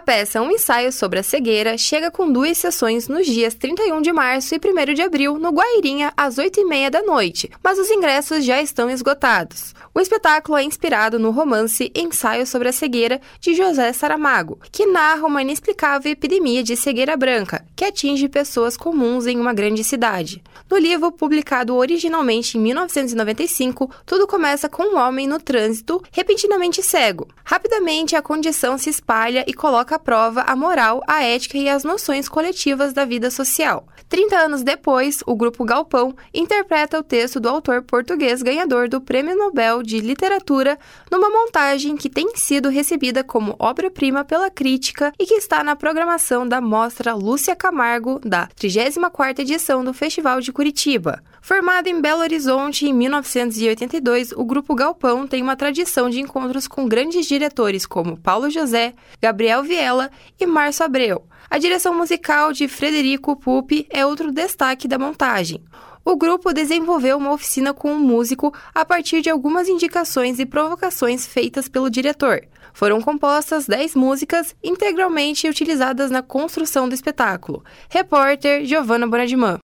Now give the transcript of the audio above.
peça Um Ensaio sobre a Cegueira chega com 2 sessões nos dias 31 de março e 1º de abril no Guairinha, às 8h30 da noite, mas os ingressos já estão esgotados. O espetáculo é inspirado no romance Ensaio sobre a Cegueira, de José Saramago, que narra uma inexplicável epidemia de cegueira branca, que atinge pessoas comuns em uma grande cidade. No livro, publicado originalmente em 1995, tudo começa com um homem no trânsito, repentinamente cego. Rapidamente, a condição se espalha e coloca à prova a moral, a ética e as noções coletivas da vida social. 30 anos depois, o grupo Galpão interpreta o texto do autor português ganhador do Prêmio Nobel de Literatura numa montagem que tem sido recebida como obra-prima pela crítica e que está na programação da Mostra Lúcia Camargo da 34ª edição do Festival de Curitiba. Formado em Belo Horizonte em 1982, o grupo Galpão tem uma tradição de encontros com grandes diretores como Paulo José, Gabriel Viela e Márcio Abreu. A direção musical de Frederico Pupi é outro destaque da montagem. O grupo desenvolveu uma oficina com um músico a partir de algumas indicações e provocações feitas pelo diretor. Foram compostas 10 músicas integralmente utilizadas na construção do espetáculo. Repórter Giovana Bonadimã.